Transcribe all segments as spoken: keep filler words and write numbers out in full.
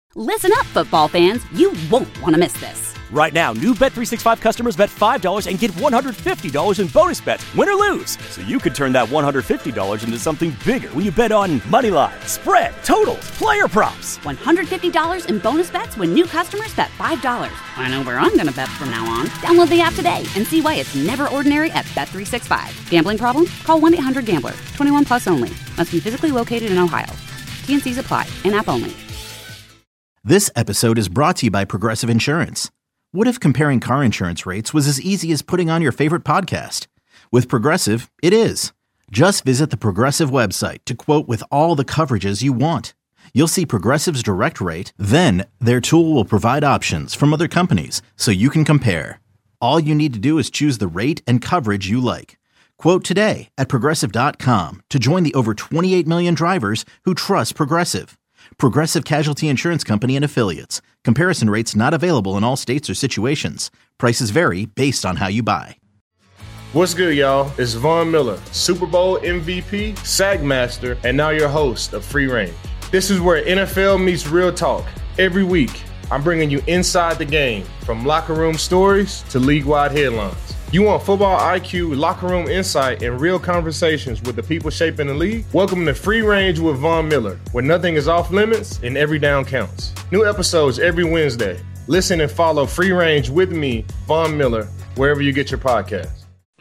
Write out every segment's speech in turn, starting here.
Listen up, football fans. You won't want to miss this. Right now, new Bet three sixty-five customers bet five dollars and get one hundred fifty dollars in bonus bets, win or lose. So you could turn that one hundred fifty dollars into something bigger when you bet on money line, spread, totals, player props. one hundred fifty dollars in bonus bets when new customers bet five dollars. I know where I'm going to bet from now on. Download the app today and see why it's never ordinary at Bet three sixty-five. Gambling problem? Call one eight hundred gambler. twenty-one plus only. Must be physically located in Ohio. T and C's apply. In-app only. This episode is brought to you by Progressive Insurance. What if comparing car insurance rates was as easy as putting on your favorite podcast? With Progressive, it is. Just visit the Progressive website to quote with all the coverages you want. You'll see Progressive's direct rate, then their tool will provide options from other companies so you can compare. All you need to do is choose the rate and coverage you like. Quote today at Progressive dot com to join the over twenty-eight million drivers who trust Progressive. Progressive Casualty Insurance Company and Affiliates. Comparison rates not available in all states or situations. Prices vary based on how you buy. What's good, y'all? It's Von Miller, Super Bowl M V P, Sack Master, and now your host of Free Range. This is where N F L meets real talk. Every week, I'm bringing you inside the game, from locker room stories to league-wide headlines. You want football I Q, locker room insight, and real conversations with the people shaping the league? Welcome to Free Range with Von Miller, where nothing is off limits and every down counts. New episodes every Wednesday. Listen and follow Free Range with me, Von Miller, wherever you get your podcasts.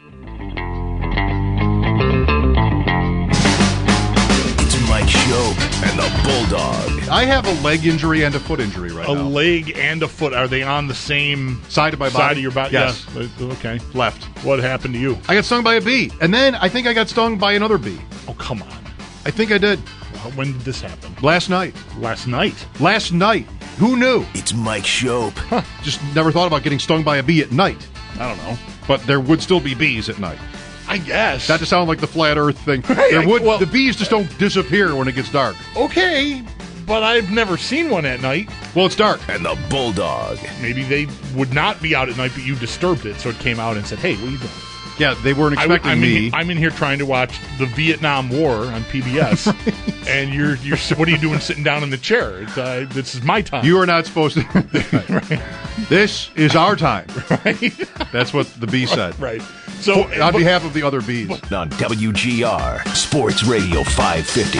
It's Mike Schopp and the Bulldog. I have a leg injury and a foot injury right a now. A leg and a foot. Are they on the same side of my body? Side of your body? Yes. Yeah. Okay. Left. What happened to you? I got stung by a bee. And then I think I got stung by another bee. Oh, come on. I think I did. Well, when did this happen? Last night. Last night? Last night. Who knew? It's Mike Schopp. Huh. Just never thought about getting stung by a bee at night. I don't know. But there would still be bees at night. I guess. Not to sound like the flat earth thing. There would. Well, the bees just don't disappear when it gets dark. Okay. But I've never seen one at night. Well, it's dark. And the Bulldog. Maybe they would not be out at night, but you disturbed it, so it came out and said, hey, what are you doing? Yeah, they weren't expecting I, I'm me. In, I'm in here trying to watch the Vietnam War on P B S, right. and you're you're. What are you doing sitting down in the chair? It's, uh, this is my time. You are not supposed to. Right. This is our time. Right. That's what the bee said. Right. So, For, on but, behalf of the other bees. But, on W G R Sports Radio five fifty.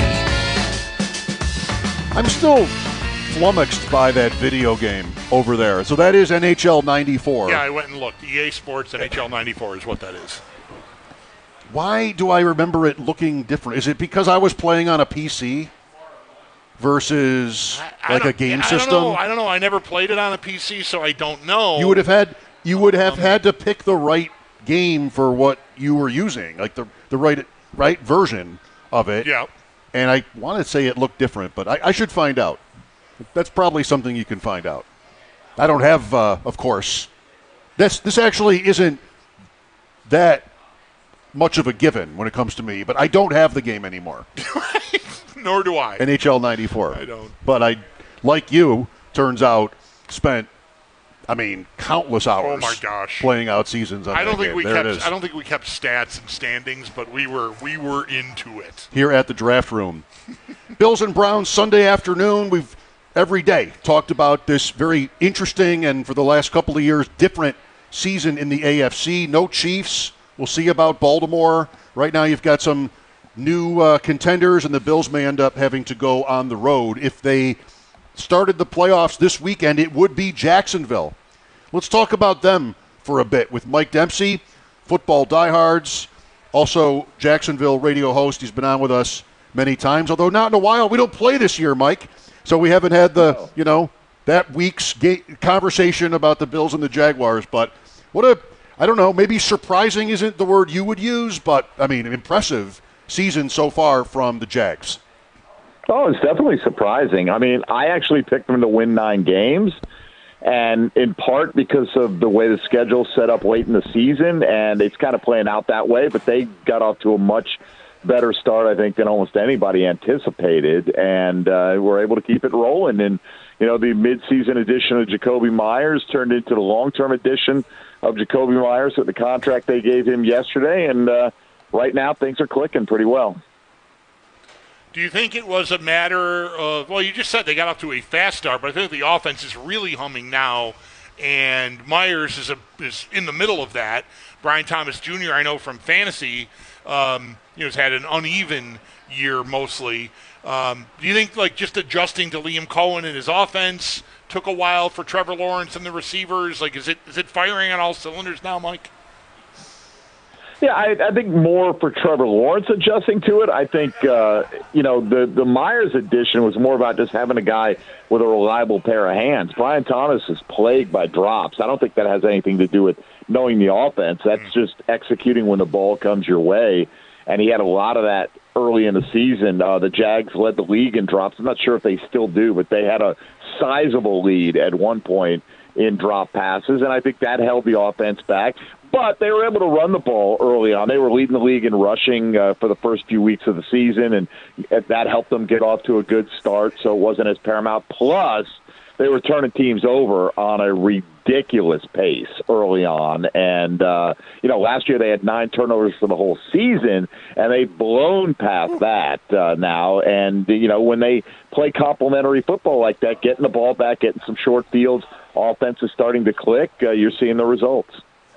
I'm still flummoxed by that video game over there. So that is N H L ninety-four. Yeah, I went and looked. E A Sports N H L ninety-four is what that is. Why do I remember it looking different? Is it because I was playing on a P C versus I, I like a game I system? Don't know. I don't know. I never played it on a P C, so I don't know. You would have had you would have um, had to pick the right game for what you were using, like the the right right version of it. Yeah. And I want to say it looked different, but I, I should find out. That's probably something you can find out. I don't have, uh, of course. This this actually isn't that much of a given when it comes to me, but I don't have the game anymore. Nor do I. N H L ninety-four. I don't. But I, like you, turns out, spent, I mean, countless hours. Oh my gosh. Playing out seasons on I don't that think game. we there kept. it is. I don't think we kept stats and standings, but we were we were into it here at the draft room. Bills and Browns Sunday afternoon. We've every day talked about this very interesting and for the last couple of years different season in the A F C. No Chiefs. We'll see about Baltimore. Right now, you've got some new uh, contenders, and the Bills may end up having to go on the road. If they started the playoffs this weekend, it would be Jacksonville. Let's talk about them for a bit with Mike Dempsey, football diehards, also Jacksonville radio host. He's been on with us many times, although not in a while. We don't play this year, Mike, so we haven't had the, you know, that week's ga- conversation about the Bills and the Jaguars. But what a, I don't know, maybe surprising isn't the word you would use, but, I mean, impressive season so far from the Jags. Oh, it's definitely surprising. I mean, I actually picked them to win nine games. And in part because of the way the schedule's set up late in the season, and it's kind of playing out that way, but they got off to a much better start, I think, than almost anybody anticipated, and uh, were able to keep it rolling. And, you know, the midseason edition of Jacoby Myers turned into the long-term edition of Jacoby Myers with the contract they gave him yesterday, and uh, right now things are clicking pretty well. Do you think it was a matter of, well, you just said they got off to a fast start, but I think the offense is really humming now, and Myers is a, is in the middle of that. Brian Thomas Junior, I know from fantasy, um, you know, has had an uneven year mostly. Um, do you think, like, just adjusting to Liam Cohen and his offense took a while for Trevor Lawrence and the receivers? Like, is it is it firing on all cylinders now, Mike? Yeah, I, I think more for Trevor Lawrence adjusting to it. I think, uh, you know, the, the Myers addition was more about just having a guy with a reliable pair of hands. Brian Thomas is plagued by drops. I don't think that has anything to do with knowing the offense. That's just executing when the ball comes your way. And he had a lot of that early in the season. Uh, the Jags led the league in drops. I'm not sure if they still do, but they had a sizable lead at one point in drop passes, and I think that held the offense back. But they were able to run the ball early on. They were leading the league in rushing uh, for the first few weeks of the season, and that helped them get off to a good start, so it wasn't as paramount. Plus, they were turning teams over on a ridiculous pace early on. And, uh, you know, last year they had nine turnovers for the whole season, and they've blown past that uh, now. And, you know, when they play complementary football like that, getting the ball back, getting some short fields, offense is starting to click, uh, you're seeing the results.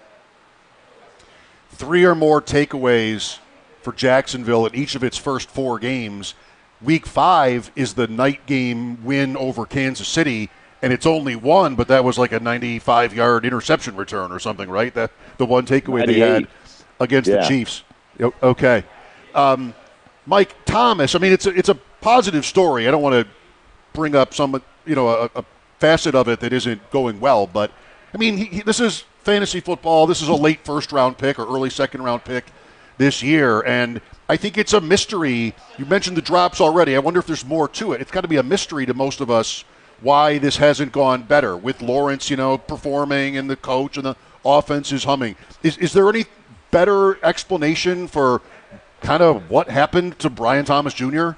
Three or more takeaways for Jacksonville in each of its first four games. Week five is the night game win over Kansas City, and it's only one, but that was like a ninety-five-yard interception return or something, right? That the one takeaway they had against yeah. the Chiefs. Okay. Um, Mike Thomas, I mean, it's a, it's a positive story. I don't want to bring up some, you know, a, a facet of it that isn't going well, but, I mean, he, he, this is fantasy football. This is a late first-round pick or early second-round pick this year, and I think it's a mystery. You mentioned the drops already. I wonder if there's more to it. It's got to be a mystery to most of us why this hasn't gone better with Lawrence, you know, performing and the coach and the offense is humming. Is is there any better explanation for kind of what happened to Brian Thomas Junior?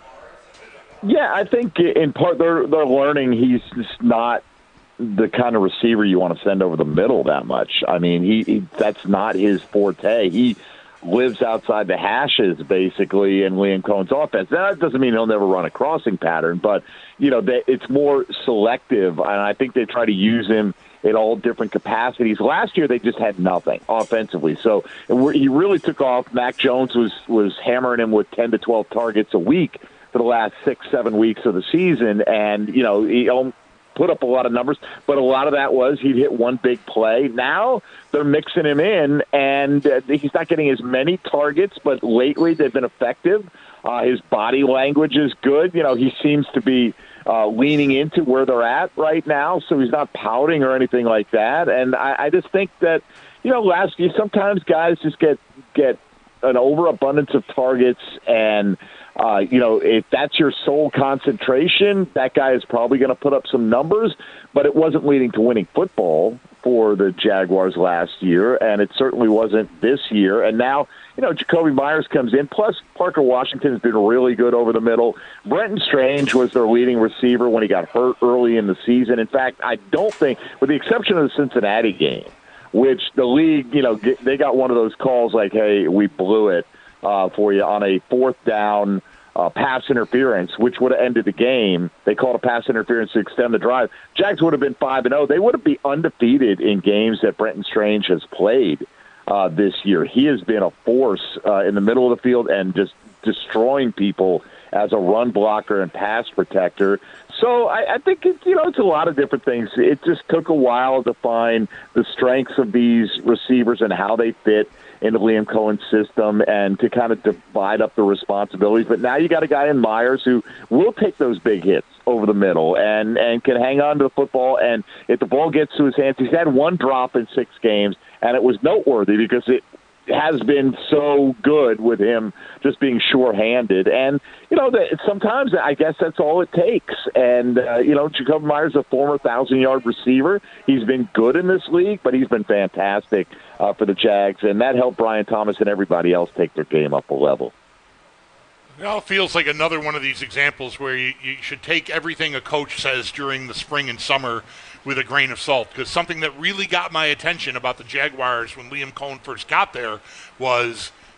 Yeah, I think in part they're they're learning he's just not the kind of receiver you want to send over the middle that much. I mean, he, he that's not his forte. He lives outside the hashes, basically, in Liam Cohen's offense. That doesn't mean he'll never run a crossing pattern, but, you know, they, it's more selective, and I think they try to use him in all different capacities. Last year, they just had nothing offensively, so he really took off. Mac Jones was, was hammering him with ten to twelve targets a week for the last six, seven weeks of the season, and, you know, he put up a lot of numbers, but a lot of that was he'd hit one big play. Now they're mixing him in, and uh, he's not getting as many targets, but lately they've been effective. Uh, his body language is good. You know, he seems to be uh, leaning into where they're at right now, so he's not pouting or anything like that. And I, I just think that, you know, last year sometimes guys just get get an overabundance of targets, and Uh, you know, if that's your sole concentration, that guy is probably going to put up some numbers, but it wasn't leading to winning football for the Jaguars last year, and it certainly wasn't this year. And now, you know, Jacoby Myers comes in, plus Parker Washington has been really good over the middle. Brenton Strange was their leading receiver when he got hurt early in the season. In fact, I don't think, with the exception of the Cincinnati game, which the league, you know, they got one of those calls like, hey, we blew it. Uh, for you on a fourth down uh, pass interference, which would have ended the game. They called a pass interference to extend the drive. Jags would have been five and oh. They would have been undefeated in games that Brenton Strange has played uh, this year. He has been a force uh, in the middle of the field and just destroying people as a run blocker and pass protector. So I, I think it's, you know, it's a lot of different things. It just took a while to find the strengths of these receivers and how they fit into Liam Cohen's system and to kind of divide up the responsibilities. But now you got a guy in Myers who will take those big hits over the middle and, and can hang on to the football. And if the ball gets to his hands, he's had one drop in six games, and it was noteworthy because it has been so good with him just being sure-handed. And, you know, the, sometimes I guess that's all it takes. And, uh, you know, Jacoby Myers is a former one thousand-yard receiver. He's been good in this league, but he's been fantastic uh, for the Jags. And that helped Brian Thomas and everybody else take their game up a level. It all feels like another one of these examples where you, you should take everything a coach says during the spring and summer with a grain of salt, because something that really got my attention about the Jaguars when Liam Cohen first got there was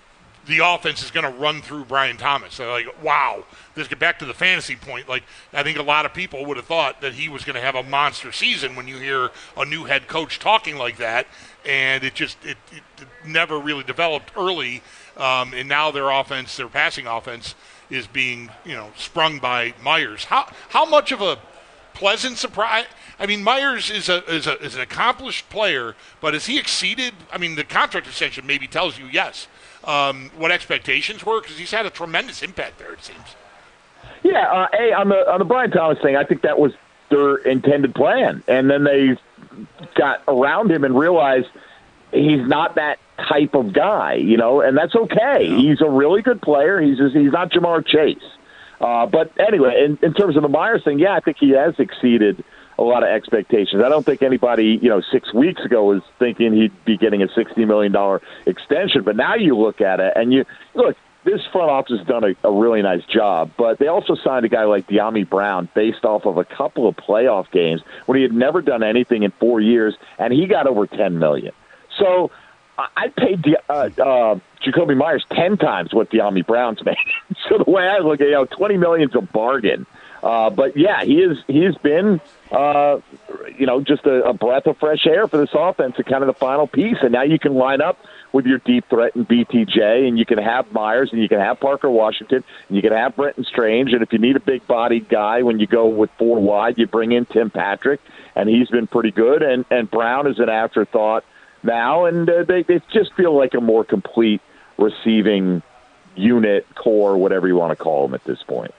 the offense is going to run through Brian Thomas. So like, wow, this get back to the fantasy point. Like, I think a lot of people would have thought that he was going to have a monster season when you hear a new head coach talking like that, and it just it, it, it never really developed early. Um, and now their offense, their passing offense, is being you know sprung by Myers. How how much of a pleasant surprise? I mean, Myers is a is a is an accomplished player, but has he exceeded? I mean, the contract extension maybe tells you yes. Um, what expectations were, because he's had a tremendous impact there, it seems. Yeah, uh, hey, on the on the Brian Thomas thing, I think that was their intended plan, and then they got around him and realized he's not that type of guy, you know, and that's okay. Yeah. He's a really good player. He's just, he's not Jamar Chase. Uh, but anyway, in, in terms of the Myers thing, yeah, I think he has exceeded a lot of expectations. I don't think anybody, you know, six weeks ago was thinking he'd be getting a sixty million dollars extension. But now you look at it, and you look, this front office has done a, a really nice job. But they also signed a guy like De'Ami Brown based off of a couple of playoff games when he had never done anything in four years, and he got over ten million dollars. So I paid De- uh, uh, Jacoby Myers ten times what De'Ami Brown's made. So the way I look at it, you know, twenty million dollars is a bargain. Uh, but yeah, he is. He has been, uh, you know, just a, a breath of fresh air for this offense, and kind of the final piece. And now you can line up with your deep threat and B T J, and you can have Myers, and you can have Parker Washington, and you can have Brenton Strange. And if you need a big-bodied guy when you go with four wide, you bring in Tim Patrick, and he's been pretty good. And and Brown is an afterthought now, and uh, they they just feel like a more complete receiving unit, core, whatever you want to call them at this point.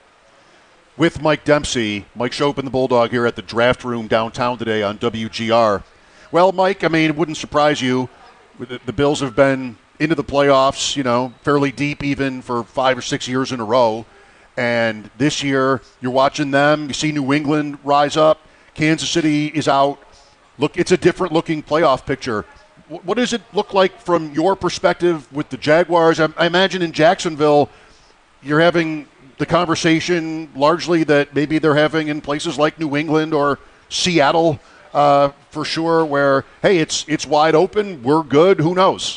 With Mike Dempsey, Mike Shope and the Bulldog here at the Draft Room downtown today on W G R. Well, Mike, I mean, it wouldn't surprise you. The, the Bills have been into the playoffs, you know, fairly deep even for five or six years in a row. And this year, you're watching them. You see New England rise up. Kansas City is out. Look, it's a different-looking playoff picture. W- what does it look like from your perspective with the Jaguars? I, I imagine in Jacksonville, you're having the conversation largely that maybe they're having in places like New England or Seattle, uh, for sure, where, hey, it's it's wide open, we're good, who knows?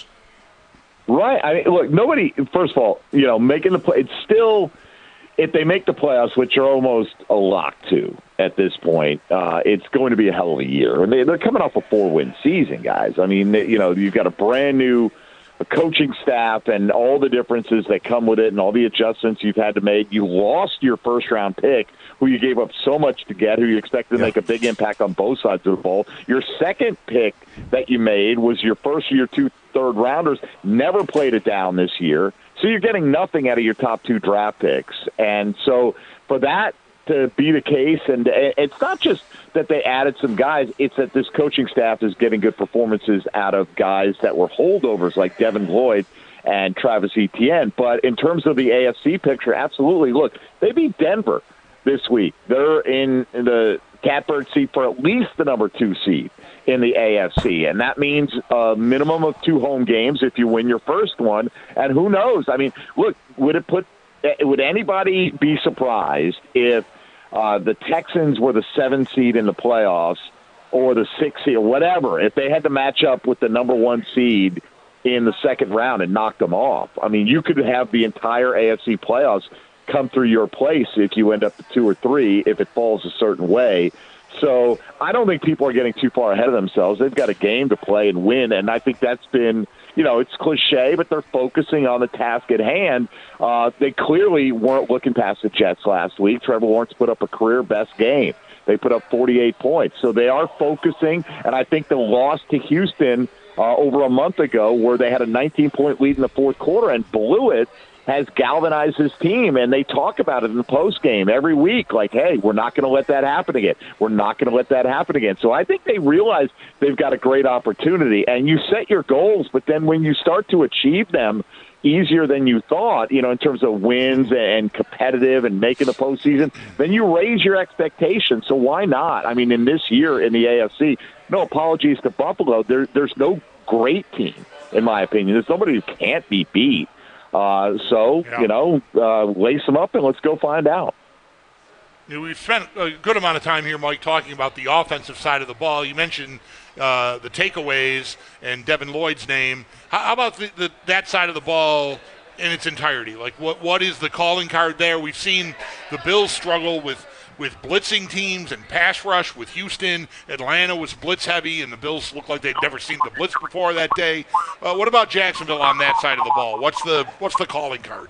Right. I mean, look, nobody, first of all, you know, making the play, it's still, if they make the playoffs, which are almost a lock to at this point, uh, it's going to be a hell of a year. And they, they're coming off a four-win season, guys. I mean, you know, you've got a brand new a coaching staff and all the differences that come with it and all the adjustments you've had to make. You lost your first-round pick, who you gave up so much to get, who you expected to make a big impact on both sides of the ball. Your second pick that you made was your first of your two third-rounders, never played it down this year. So you're getting nothing out of your top two draft picks. And so for that to be the case, and it's not just that they added some guys, it's that this coaching staff is getting good performances out of guys that were holdovers like Devin Lloyd and Travis Etienne. But in terms of the A F C picture, absolutely. Look, they beat Denver this week. They're in the catbird seat for at least the number two seed in the A F C, and that means a minimum of two home games if you win your first one. And who knows? I mean, look, would it put would anybody be surprised if uh, the Texans were the seventh seed in the playoffs or the sixth seed or whatever, if they had to match up with the number one seed in the second round and knock them off? I mean, you could have the entire A F C playoffs come through your place if you end up at two or three, if it falls a certain way. So I don't think people are getting too far ahead of themselves. They've got a game to play and win, and I think that's been, you know, it's cliche, but they're focusing on the task at hand. Uh, they clearly weren't looking past the Jets last week. Trevor Lawrence put up a career-best game. They put up forty-eight points. So they are focusing, and I think the loss to Houston uh, over a month ago, where they had a nineteen-point lead in the fourth quarter and blew it, has galvanized his team, and they talk about it in the postgame every week, like, hey, we're not going to let that happen again. We're not going to let that happen again. So I think they realize they've got a great opportunity, and you set your goals, but then when you start to achieve them easier than you thought, you know, in terms of wins and competitive and making the postseason, then you raise your expectations. So why not? I mean, in this year in the A F C, no apologies to Buffalo, there, there's no great team, in my opinion. There's nobody who can't be beat. Uh, so, yeah. you know, uh, lace them up and let's go find out. You know, we've spent a good amount of time here, Mike, talking about the offensive side of the ball. You mentioned uh, the takeaways and Devin Lloyd's name. How, how about the, the, that side of the ball in its entirety? Like, what what is the calling card there? We've seen the Bills struggle with, with blitzing teams and pass rush with Houston. Atlanta was blitz heavy, and the Bills looked like they'd never seen the blitz before that day. Uh, what about Jacksonville on that side of the ball? What's the what's the calling card?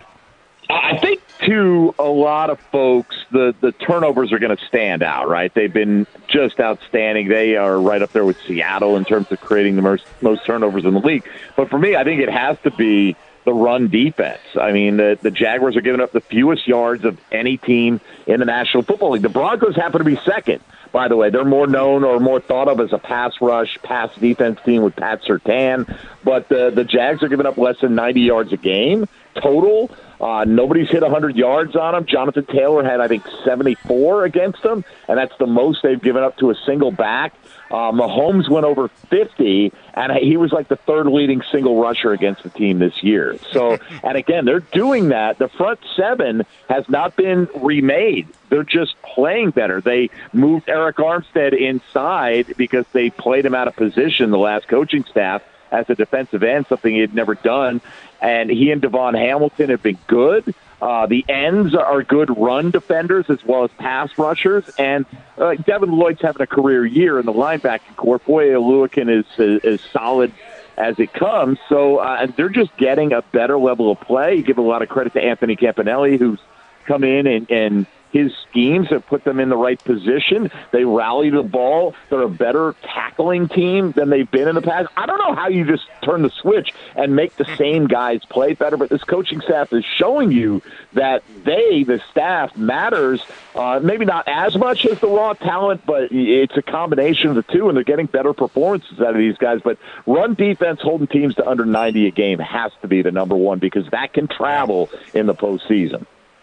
I think, to a lot of folks, the, the turnovers are going to stand out, right? They've been just outstanding. They are right up there with Seattle in terms of creating the most, most turnovers in the league. But for me, I think it has to be the run defense. I mean, the, the Jaguars are giving up the fewest yards of any team in the National Football League. The Broncos happen to be second, by the way. They're more known or more thought of as a pass rush, pass defense team with Pat Surtain. But the, the Jags are giving up less than ninety yards a game total. Uh, nobody's hit one hundred yards on him. Jonathan Taylor had, I think, seventy-four against them, and that's the most they've given up to a single back. Uh, Mahomes went over fifty, and he was like the third leading single rusher against the team this year. So, and again, they're doing that. The front seven has not been remade. They're just playing better. They moved Eric Armstead inside because they played him out of position, the last coaching staff, as a defensive end, something he had never done. And he and Devon Hamilton have been good. Uh, the ends are good run defenders as well as pass rushers. And uh, Devin Lloyd's having a career year in the linebacking corps. Boy, Oluwakin is, is, is solid as it comes. So uh, they're just getting a better level of play. You give a lot of credit to Anthony Campanelli, who's come in and, and his schemes have put them in the right position. They rally the ball. They're a better tackling team than they've been in the past. I don't know how you just turn the switch and make the same guys play better, but this coaching staff is showing you that they, the staff, matters, uh, maybe not as much as the raw talent, but it's a combination of the two, and they're getting better performances out of these guys. But run defense, holding teams to under ninety a game, has to be the number one because that can travel in the postseason.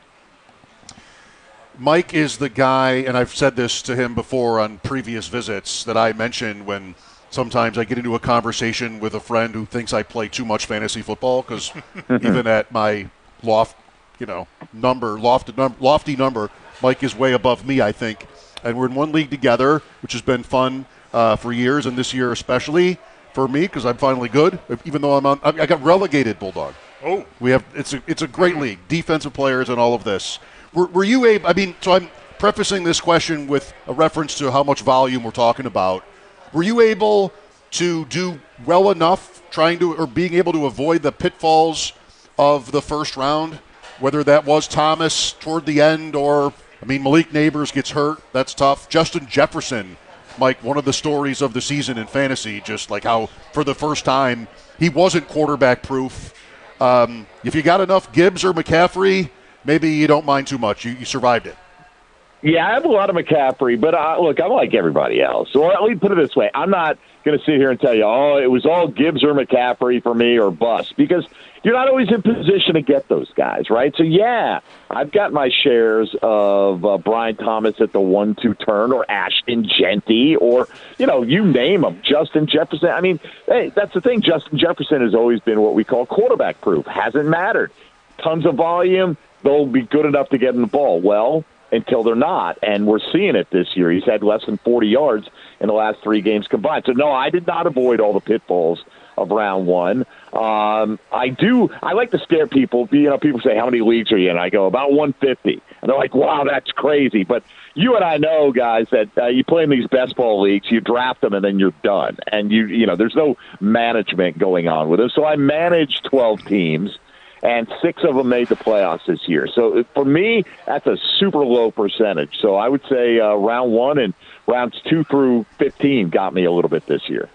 Mike is the guy, and I've said this to him before on previous visits, that I mention when sometimes I get into a conversation with a friend who thinks I play too much fantasy football, because even at my loft, you know, number, lofty, num- lofty number, Mike is way above me, I think. And we're in one league together, which has been fun uh, for years, and this year especially for me, because I'm finally good, even though I'm on, I got relegated, Bulldog. Oh. We have, it's a, it's a great league, defensive players and all of this. Were, were you able, I mean, so I'm prefacing this question with a reference to how much volume we're talking about. Were you able to do well enough trying to, or being able to avoid the pitfalls of the first round, whether that was Thomas toward the end or, I mean, Malik Neighbors gets hurt. That's tough. Justin Jefferson, Mike, one of the stories of the season in fantasy, just like how for the first time he wasn't quarterback proof. Um, if you got enough Gibbs or McCaffrey, maybe you don't mind too much. You, you survived it. Yeah, I have a lot of McCaffrey, but uh, look, I'm like everybody else. Or let me put it this way. I'm not going to sit here and tell you, oh, it was all Gibbs or McCaffrey for me or bust, because you're not always in position to get those guys, right? So, yeah, I've got my shares of uh, Brian Thomas at the one two turn, or Ashton Genty, or, you know, you name them, Justin Jefferson. I mean, hey, that's the thing. Justin Jefferson has always been what we call quarterback proof. Hasn't mattered. Tons of volume. They'll be good enough to get him the ball. Well, until they're not, and we're seeing it this year. He's had less than forty yards in the last three games combined. So, no, I did not avoid all the pitfalls of round one. Um, I do. I like to scare people. You know, people say, how many leagues are you in? I go, about one fifty. And they're like, wow, that's crazy. But you and I know, guys, that uh, you play in these best ball leagues, you draft them, and then you're done. And, you you know, there's no management going on with them. So I manage twelve teams, and six of them made the playoffs this year. So for me, that's a super low percentage. So I would say uh, round one and rounds two through fifteen got me a little bit this year.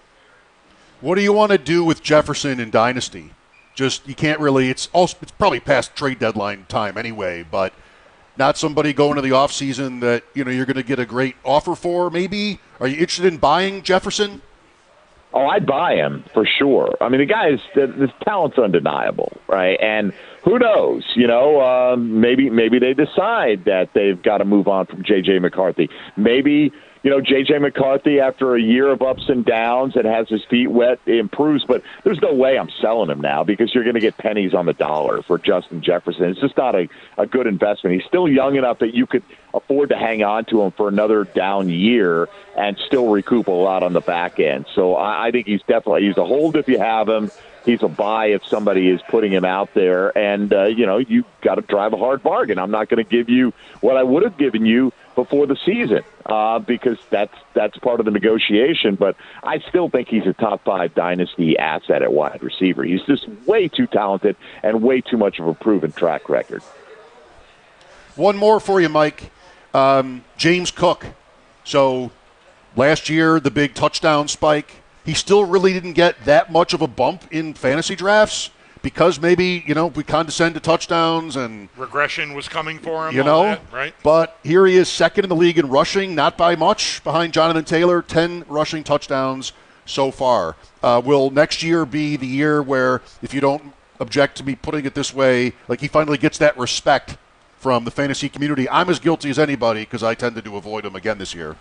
What do you want to do with Jefferson in Dynasty? Just, you can't really, it's also, it's probably past trade deadline time anyway, but not somebody going to the offseason that, you know, you're going to get a great offer for, maybe? Are you interested in buying Jefferson? Oh, I'd buy him for sure. I mean, the guy is, the talent's undeniable, right? And who knows, you know, um, maybe maybe they decide that they've got to move on from J J McCarthy. Maybe, you know, J J McCarthy, after a year of ups and downs and has his feet wet, improves. But there's no way I'm selling him now because you're going to get pennies on the dollar for Justin Jefferson. It's just not a, a good investment. He's still young enough that you could afford to hang on to him for another down year and still recoup a lot on the back end. So I, I think he's definitely he's a hold if you have him. He's a buy if somebody is putting him out there. And, uh, you know, you got to drive a hard bargain. I'm not going to give you what I would have given you before the season uh, because that's that's part of the negotiation. But I still think he's a top five dynasty asset at wide receiver. He's just way too talented and way too much of a proven track record. One more for you, Mike. Um, James Cook. So last year, the big touchdown spike. He still really didn't get that much of a bump in fantasy drafts because maybe, you know, we condescend to touchdowns and regression was coming for him, you know, that, right? But here he is second in the league in rushing, not by much, behind Jonathan Taylor, ten rushing touchdowns so far. Uh, will next year be the year where, if you don't object to me putting it this way, like he finally gets that respect from the fantasy community? I'm as guilty as anybody because I tended to avoid him again this year.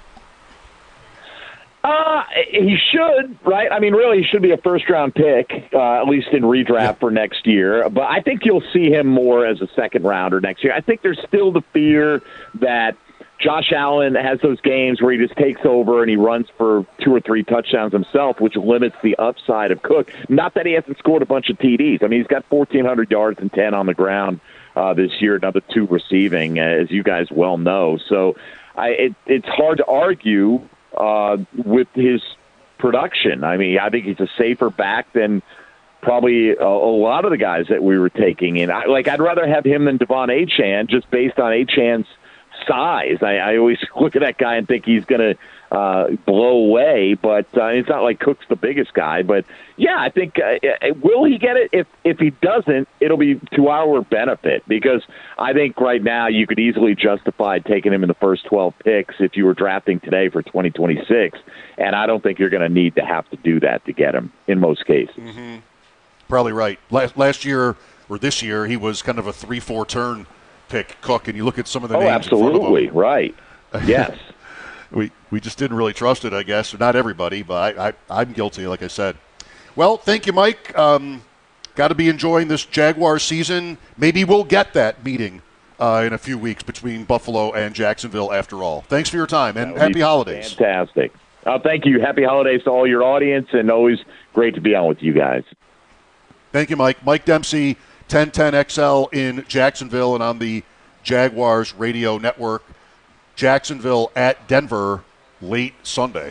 Uh, he should, right? I mean, really, he should be a first-round pick, uh, at least in redraft yeah. for next year. But I think you'll see him more as a second-rounder next year. I think there's still the fear that Josh Allen has those games where he just takes over and he runs for two or three touchdowns himself, which limits the upside of Cook. Not that he hasn't scored a bunch of T Ds. I mean, he's got fourteen hundred yards and ten on the ground uh, this year, another two receiving, as you guys well know. So I, it, it's hard to argue Uh, with his production. I mean, I think he's a safer back than probably a, a lot of the guys that we were taking. And I, like, I'd rather have him than Devon Achane just based on Achane's size. I, I always look at that guy and think he's going to uh, blow away, but uh, it's not like Cook's the biggest guy. But yeah, I think uh, will he get it? If if he doesn't, it'll be to our benefit because I think right now you could easily justify taking him in the first twelve picks if you were drafting today for twenty twenty-six, and I don't think you're going to need to have to do that to get him in most cases. Mm-hmm. Probably right. Last last year or this year, he was kind of a three four turn pick, Cook, and you look at some of the oh, names. Oh, absolutely in front of him. Right. Yes. we we just didn't really trust it, I guess. Not everybody, but I, I I'm guilty, like I said. Well, thank you, Mike. Um, got to be enjoying this Jaguar season. Maybe we'll get that meeting uh, in a few weeks between Buffalo and Jacksonville after all. Thanks for your time, and happy holidays. Fantastic. Uh, thank you. Happy holidays to all your audience, and always great to be on with you guys. Thank you, Mike. Mike Dempsey, ten ten X L in Jacksonville and on the Jaguars radio network. Jacksonville at Denver late Sunday.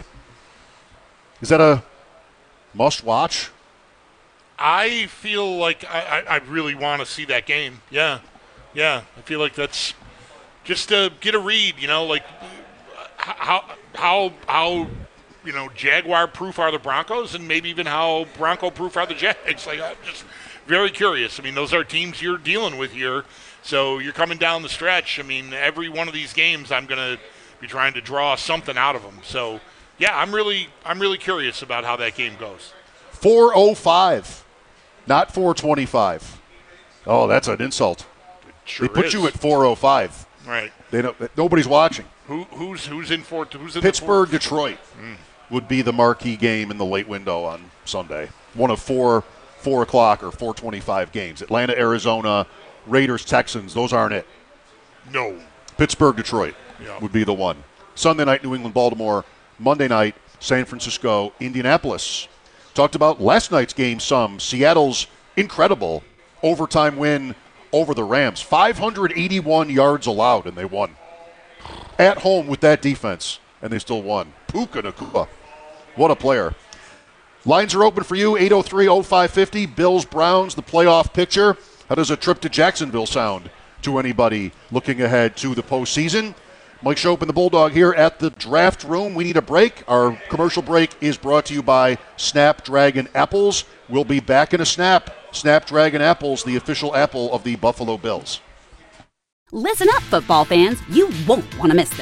Is that a must-watch? I feel like I, I, I really want to see that game. Yeah. Yeah. I feel like that's just to get a read, you know, like how, how, how, you know, Jaguar-proof are the Broncos and maybe even how Bronco-proof are the Jags. Like, I'm just very curious. I mean, those are teams you're dealing with here. So you're coming down the stretch. I mean, every one of these games I'm going to be trying to draw something out of them. So, yeah, I'm really I'm really curious about how that game goes. four oh five, not four twenty-five. Oh, that's an insult. Sure they put is. you at four oh five. Right. They don't, nobody's watching. Who who's who's in four? Who's in Pittsburgh, the Detroit mm. would be the marquee game in the late window on Sunday. One of four four o'clock or four twenty-five games. Atlanta, Arizona, Raiders, Texans. Those aren't it. No. Pittsburgh, Detroit yeah. would be the one. Sunday night, New England, Baltimore. Monday night, San Francisco, Indianapolis. Talked about last night's game some. Seattle's incredible overtime win over the Rams. five hundred eighty-one yards allowed, and they won. At home with that defense, and they still won. Puka Nacua. What a player. Lines are open for you, eight oh three oh five fifty. Bills, Browns, the playoff picture. How does a trip to Jacksonville sound to anybody looking ahead to the postseason? Mike Schopp and the Bulldog here at the draft room. We need a break. Our commercial break is brought to you by Snapdragon Apples. We'll be back in a snap. Snapdragon Apples, the official apple of the Buffalo Bills. Listen up, football fans. You won't want to miss this.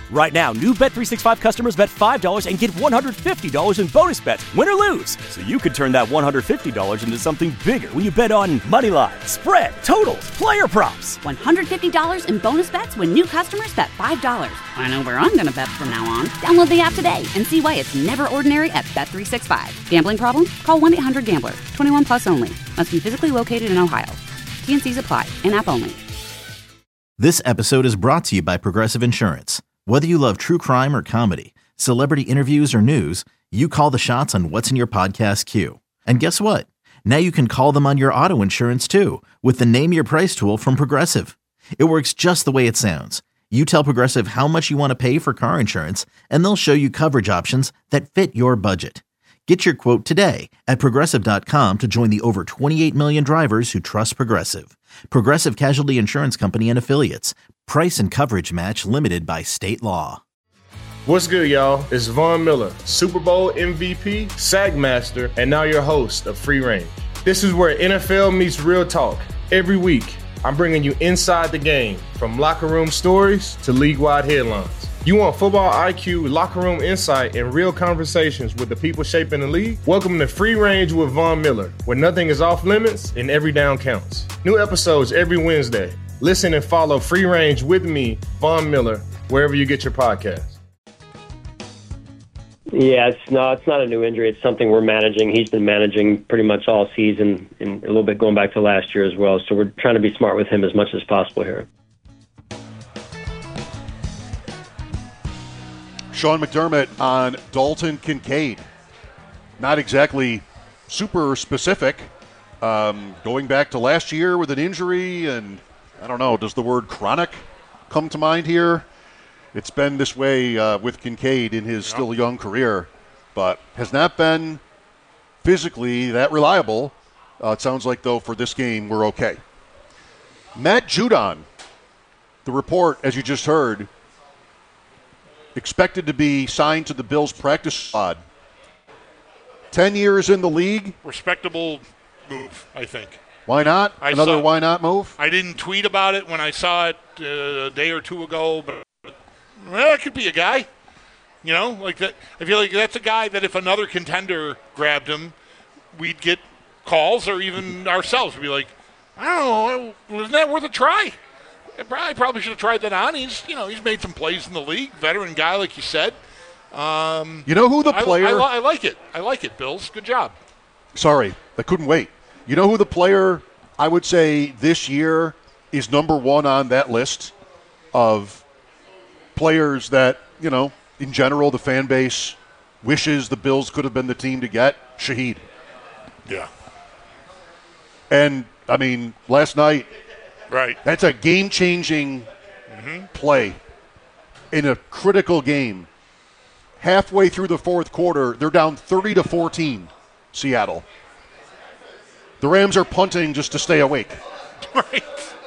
Right now, new Bet three sixty-five customers bet five dollars and get one hundred fifty dollars in bonus bets, win or lose. So you could turn that one hundred fifty dollars into something bigger when you bet on money line, spread, totals, player props. one hundred fifty dollars in bonus bets when new customers bet five dollars. I know where I'm going to bet from now on. Download the app today and see why it's never ordinary at Bet three sixty-five. Gambling problem? Call one eight hundred gambler. twenty-one plus only. Must be physically located in Ohio. T N Cs apply. In-app only. This episode is brought to you by Progressive Insurance. Whether you love true crime or comedy, celebrity interviews or news, you call the shots on what's in your podcast queue. And guess what? Now you can call them on your auto insurance too with the Name Your Price tool from Progressive. It works just the way it sounds. You tell Progressive how much you want to pay for car insurance, and they'll show you coverage options that fit your budget. Get your quote today at Progressive dot com to join the over twenty-eight million drivers who trust Progressive. Progressive Casualty Insurance Company and Affiliates. Price and coverage match limited by state law. What's good, y'all? It's Von Miller, Super Bowl M V P, SAG Master, and now your host of Free Reign. This is where N F L meets real talk. Every week, I'm bringing you inside the game, from locker room stories to league-wide headlines. You want football I Q, locker room insight, and real conversations with the people shaping the league? Welcome to Free Range with Von Miller, where nothing is off limits and every down counts. New episodes every Wednesday. Listen and follow Free Range with me, Von Miller, wherever you get your podcasts. Yeah, it's not, it's not a new injury. It's something we're managing. He's been managing pretty much all season and a little bit going back to last year as well. So we're trying to be smart with him as much as possible here. Sean McDermott on Dalton Kincaid. Not exactly super specific. Um, going back to last year with an injury, and I don't know, does the word chronic come to mind here? It's been this way uh, with Kincaid in his still young career, but has not been physically that reliable. Uh, it sounds like, though, for this game, we're okay. Matt Judon, the report, as you just heard, expected to be signed to the Bills practice squad. Ten years in the league. Respectable move, I think. Why not? I Another saw, why not move? I didn't tweet about it when I saw it uh, a day or two ago, but well, it could be a guy. You know, like that. I feel like that's a guy that if another contender grabbed him, we'd get calls, or even ourselves would be like, I don't know, wasn't that worth a try? I probably should have tried that on. He's, you know, he's made some plays in the league. Veteran guy, like you said. Um, you know who the player? I, I, I like it. I like it, Bills. Good job. Sorry, I couldn't wait. You know who the player I would say this year is number one on that list of players that, you know, in general the fan base wishes the Bills could have been the team to get? Shaheed. Yeah. And, I mean, last night, right. That's a game-changing mm-hmm. play in a critical game. Halfway through the fourth quarter, they're down thirty to fourteen, Seattle. The Rams are punting just to stay awake. Right.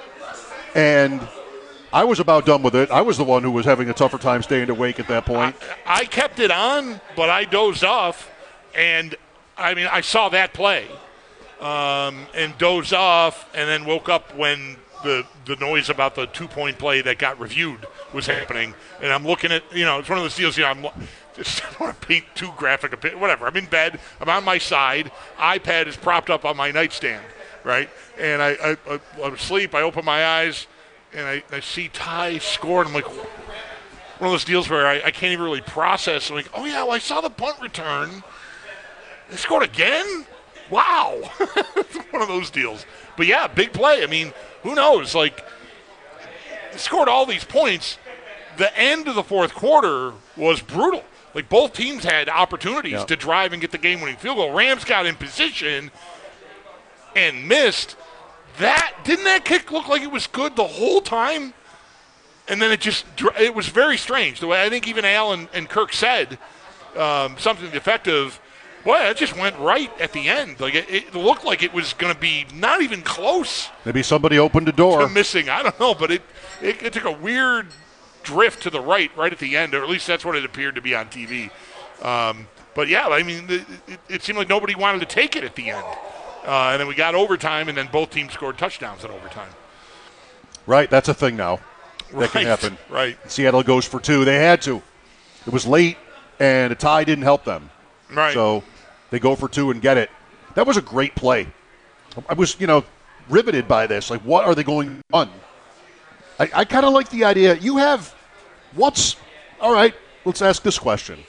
And I was about done with it. I was the one who was having a tougher time staying awake at that point. I, I kept it on, but I dozed off. And, I mean, I saw that play um, and dozed off and then woke up when the the noise about the two-point play that got reviewed was happening. And I'm looking at, you know, it's one of those deals, you know, I'm just, I don't want to paint too graphic a bit, whatever. I'm in bed. I'm on my side. iPad is propped up on my nightstand, right? And I, I, I, I'm asleep. I open my eyes, and I, I see Ty score, and I'm like, one of those deals where I, I can't even really process. I'm like, oh, yeah, well, I saw the punt return. They scored again? Wow. It's one of those deals. But, yeah, big play. I mean, who knows? Like, they scored all these points. The end of the fourth quarter was brutal. Like, both teams had opportunities yeah. to drive and get the game-winning field goal. Rams got in position and missed. That didn't that kick look like it was good the whole time? And then it just it was very strange. The way I think even Al and, and Kirk said um, something effective. Boy, it just went right at the end. Like it, it looked like it was going to be not even close. Maybe somebody opened a door. To missing, I don't know, but it, it it took a weird drift to the right, right at the end, or at least that's what it appeared to be on T V. Um, but yeah, I mean, it, it, it seemed like nobody wanted to take it at the end, uh, and then we got overtime, and then both teams scored touchdowns in overtime. Right, that's a thing now. that right, can happen. Right. Seattle goes for two. They had to. It was late, and a tie didn't help them. Right. So they go for two and get it. That was a great play. I was, you know, riveted by this. Like, what are they going to run? I, I kind of like the idea. You have what's – all right, let's ask this question.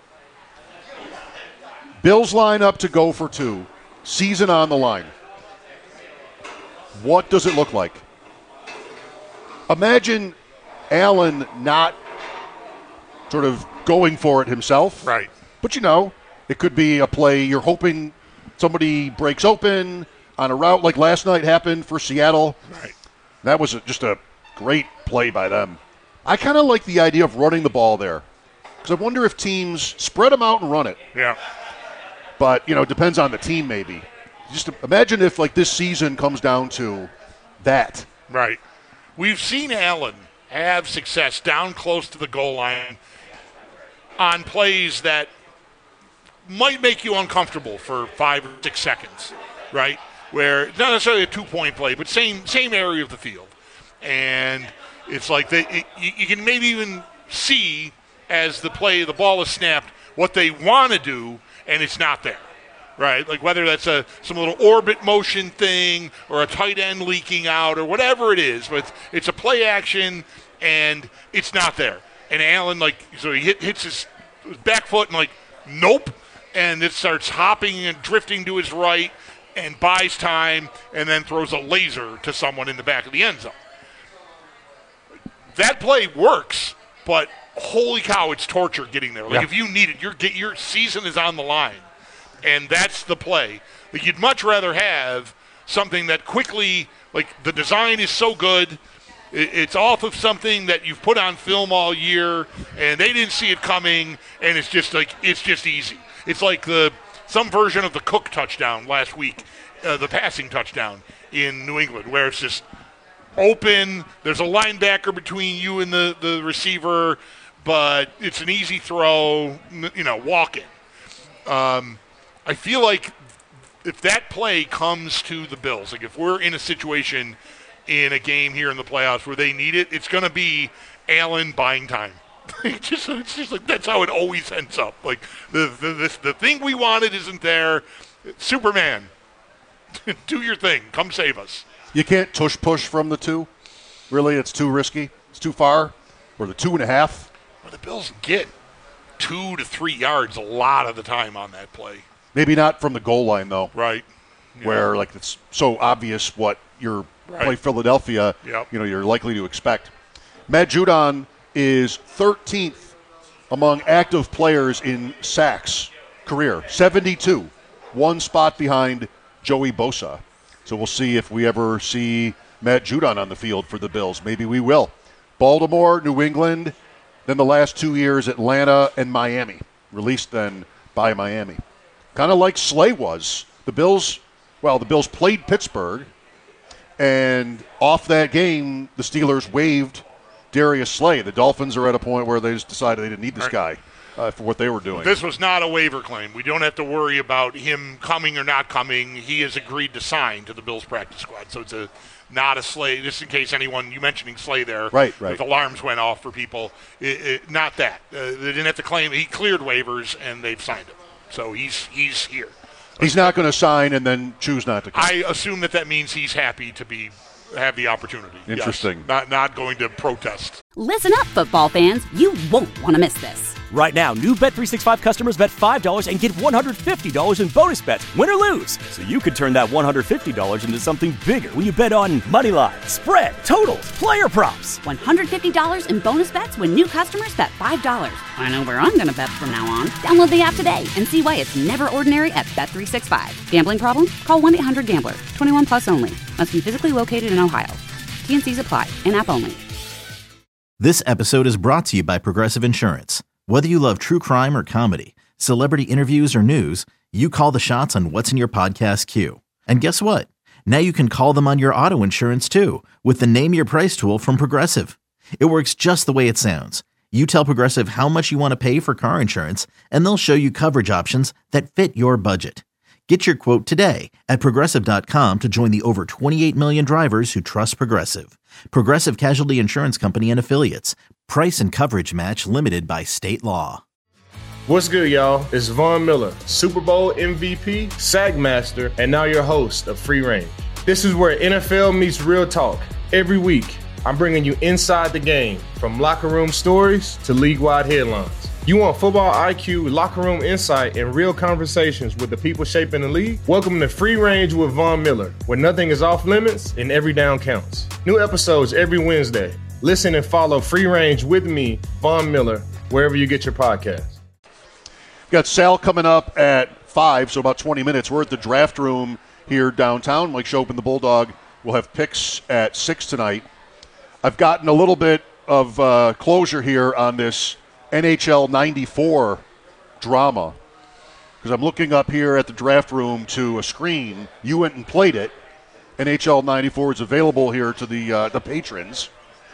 Bills line up to go for two. Season on the line. What does it look like? Imagine Allen not sort of going for it himself. Right. But, you know, it could be a play you're hoping somebody breaks open on a route like last night happened for Seattle. Right. That was a, just a great play by them. I kind of like the idea of running the ball there because I wonder if teams spread them out and run it. Yeah. But, you know, it depends on the team maybe. Just imagine if, like, this season comes down to that. Right. We've seen Allen have success down close to the goal line on plays that might make you uncomfortable for five or six seconds, right? Where it's not necessarily a two-point play, but same same area of the field. And it's like they, it, you, you can maybe even see as the play, the ball is snapped, what they want to do, and it's not there. Right, like whether that's a some little orbit motion thing or a tight end leaking out or whatever it is, but it's, it's a play action and it's not there. And Allen, like, so he hit, hits his back foot and like, nope, and it starts hopping and drifting to his right and buys time and then throws a laser to someone in the back of the end zone. That play works, but holy cow, it's torture getting there. Like yeah. if you need it, your your season is on the line. And that's the play. Like you'd much rather have something that quickly, like the design is so good, it's off of something that you've put on film all year, and they didn't see it coming, and it's just like it's just easy. It's like the some version of the Cook touchdown last week, uh, the passing touchdown in New England, where it's just open. There's a linebacker between you and the, the receiver, but it's an easy throw. You know, walk in. Um, I feel like if that play comes to the Bills, like if we're in a situation in a game here in the playoffs where they need it, it's going to be Allen buying time. it's, just, it's just like that's how it always ends up. Like the the, this, the thing we wanted isn't there. Superman, do your thing. Come save us. You can't tush push from the two. Really, it's too risky. It's too far. Or the two and a half. Well, the Bills get two to three yards a lot of the time on that play. Maybe not from the goal line, though. Right. Yeah. Where, like, it's so obvious what you're right. play Philadelphia, yep. you know, you're likely to expect. Matt Judon is thirteenth among active players in sacks career, seventy-two. One spot behind Joey Bosa. So we'll see if we ever see Matt Judon on the field for the Bills. Maybe we will. Baltimore, New England, then the last two years, Atlanta and Miami. Released then by Miami. Kind of like Slay was. The Bills, well, the Bills played Pittsburgh, and off that game, the Steelers waived Darius Slay. The Dolphins are at a point where they just decided they didn't need this guy uh, for what they were doing. This was not a waiver claim. We don't have to worry about him coming or not coming. He has agreed to sign to the Bills practice squad. So it's a not a Slay, just in case anyone, you mentioning Slay there. Right, right. If alarms went off for people. It, it, not that. Uh, they didn't have to claim. He cleared waivers, and they've signed him. So he's he's here. He's not going to sign and then choose not to come. I assume that that means he's happy to be have the opportunity. Interesting. Yes. Not not going to protest. Listen up, football fans. You won't want to miss this. Right now, new Bet three sixty-five customers bet five dollars and get one hundred fifty dollars in bonus bets, win or lose. So you could turn that one hundred fifty dollars into something bigger when you bet on money line, spread, totals, player props. one hundred fifty dollars in bonus bets when new customers bet five dollars. I know where I'm going to bet from now on. Download the app today and see why it's never ordinary at Bet three sixty-five. Gambling problem? Call one eight hundred gambler. twenty-one plus only. Must be physically located in Ohio. T N Cs apply. In-app only. This episode is brought to you by Progressive Insurance. Whether you love true crime or comedy, celebrity interviews or news, you call the shots on what's in your podcast queue. And guess what? Now you can call them on your auto insurance too with the Name Your Price tool from Progressive. It works just the way it sounds. You tell Progressive how much you want to pay for car insurance, and they'll show you coverage options that fit your budget. Get your quote today at Progressive dot com to join the over twenty-eight million drivers who trust Progressive. Progressive Casualty Insurance Company and Affiliates. Price and coverage match limited by state law. What's good, y'all? It's Von Miller, Super Bowl M V P, Sack Master, and now your host of Free Reign. This is where N F L meets real talk. Every week, I'm bringing you inside the game, from locker room stories to league-wide headlines. You want football I Q, locker room insight, and real conversations with the people shaping the league? Welcome to Free Range with Von Miller, where nothing is off limits and every down counts. New episodes every Wednesday. Listen and follow Free Range with me, Von Miller, wherever you get your podcasts. Got Sal coming up at five, so about twenty minutes. We're at the draft room here downtown. Mike Shope and the Bulldog will have picks at six tonight. I've gotten a little bit of uh, closure here on this N H L ninety-four drama because I'm looking up here at the draft room to a screen. You went and played it. N H L ninety-four is available here to the uh, the patrons,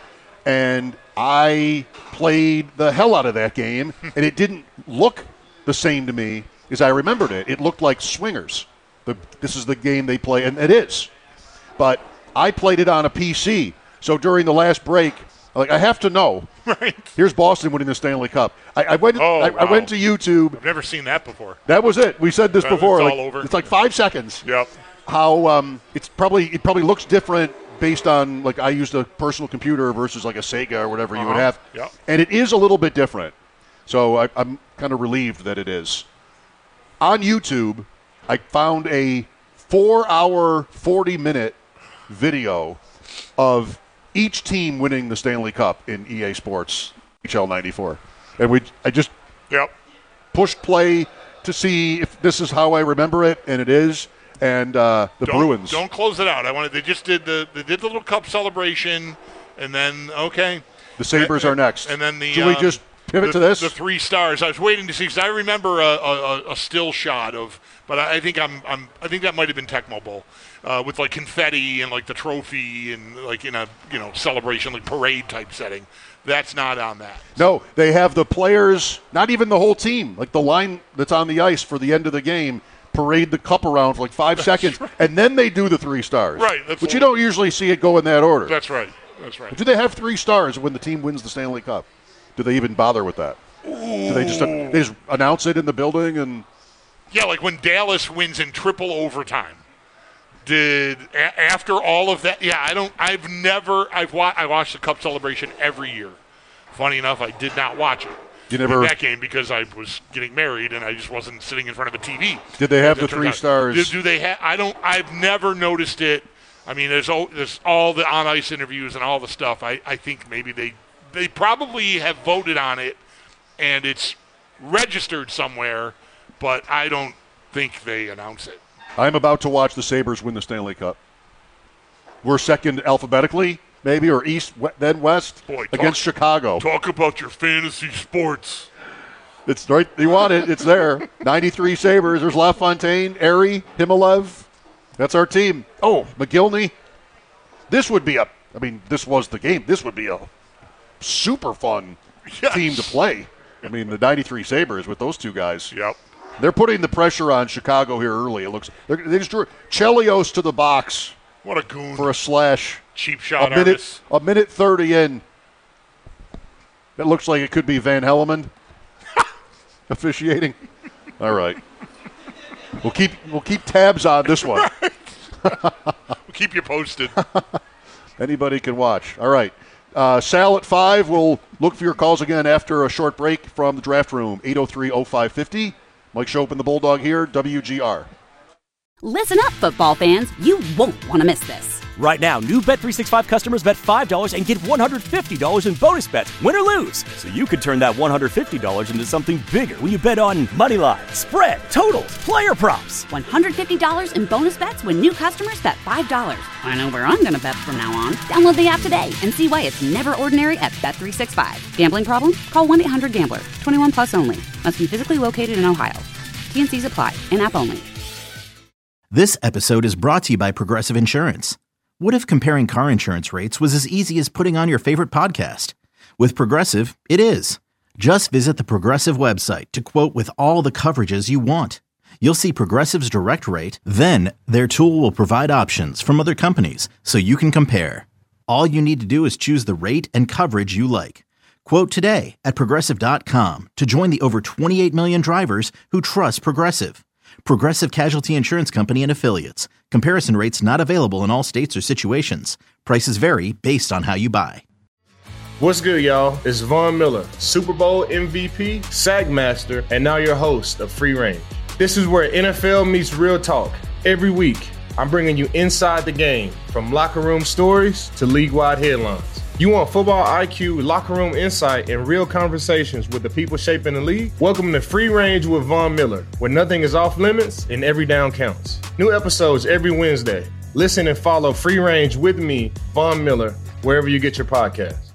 and I played the hell out of that game, and it didn't look the same to me as I remembered it. It looked like Swingers. The, this is the game they play, and it is. But I played it on a P C, so during the last break, like I have to know. Right. Here's Boston winning the Stanley Cup. I, I went. Oh, I, wow. I went to YouTube. I've never seen that before. That was it. We said this Uh, before. it's like, all over. It's like five seconds. Yep. How um, it's probably it probably looks different based on like I used a personal computer versus like a Sega or whatever Uh-huh. you would have. Yep. And it is a little bit different. So I, I'm kind of relieved that it is. On YouTube, I found a four-hour, forty-minute video of each team winning the Stanley Cup in E A Sports N H L ninety-four. And we, I just yep. pushed play to see if this is how I remember it, and it is. And uh, the don't, Bruins. Don't close it out. I wanted. They just did the they did the little cup celebration, and then okay. The Sabres and, are next. And then the Should we um, just pivot the, to this? The three stars. I was waiting to see because I remember a, a, a still shot of, but I, I think I'm I'm I think that might have been Tecmo Bowl. Uh, with like confetti and like the trophy and like in a you know celebration like parade type setting. That's not on that. No, they have the players, not even the whole team, like the line that's on the ice for the end of the game, parade the cup around for like five that's seconds, right. and then they do the three stars. Right. That's but you don't usually see it go in that order. That's right. That's right. But do they have three stars when the team wins the Stanley Cup? Do they even bother with that? Ooh. Do they just they just announce it in the building and? Yeah, like when Dallas wins in triple overtime. Did a- after all of that? Yeah, I don't. I've never. I've wa- I watched the Cup celebration every year. Funny enough, I did not watch it. You never in that game because I was getting married and I just wasn't sitting in front of a T V. Did they have As the it turns three out. stars? Do, do they have? I don't. I've never noticed it. I mean, there's all, there's all the on ice interviews and all the stuff. I, I think maybe they they probably have voted on it and it's registered somewhere, but I don't think they announce it. I'm about to watch the Sabres win the Stanley Cup. We're second alphabetically, maybe, or east, then west, Boy, talk, against Chicago. Talk about your fantasy sports. It's right. You want it. It's there. ninety-three Sabres. There's LaFontaine, Airy, Himalev. That's our team. Oh, McGillney. This would be a, I mean, this was the game. This would be a super fun yes. team to play. I mean, the ninety-three Sabres with those two guys. Yep. They're putting the pressure on Chicago here early. It looks they just drew Chelios to the box. What a goon for a slash. Cheap shot a minute, artist. A minute thirty in. It looks like it could be Van Helleman officiating. All right. We'll keep we'll keep tabs on this one. We'll keep you posted. Anybody can watch. All right. Uh, Sal at five. We'll look for your calls again after a short break from the draft room. eight oh three oh five fifty. Mike Shope and the Bulldog here, W G R. Listen up, football fans. You won't want to miss this. Right now, new Bet three sixty-five customers bet five dollars and get one hundred fifty dollars in bonus bets, win or lose. So you could turn that one hundred fifty dollars into something bigger when you bet on money line, spread, totals, player props. one hundred fifty dollars in bonus bets when new customers bet five dollars. I know where I'm going to bet from now on. Download the app today and see why it's never ordinary at Bet three sixty-five. Gambling problem? Call one eight hundred gambler. twenty-one plus only. Must be physically located in Ohio. T N Cs apply. In-app only. This episode is brought to you by Progressive Insurance. What if comparing car insurance rates was as easy as putting on your favorite podcast? With Progressive, it is. Just visit the Progressive website to quote with all the coverages you want. You'll see Progressive's direct rate, then their tool will provide options from other companies so you can compare. All you need to do is choose the rate and coverage you like. Quote today at Progressive dot com to join the over twenty-eight million drivers who trust Progressive. Progressive Casualty Insurance Company and Affiliates. Comparison rates not available in all states or situations. Prices vary based on how you buy. What's good, y'all? It's Von Miller, Super Bowl M V P, Sack Master, and now your host of Free Range. This is where N F L meets real talk. Every week, I'm bringing you inside the game, from locker room stories to league-wide headlines. You want football I Q, locker room insight, and real conversations with the people shaping the league? Welcome to Free Range with Von Miller, where nothing is off limits and every down counts. New episodes every Wednesday. Listen and follow Free Range with me, Von Miller, wherever you get your podcasts.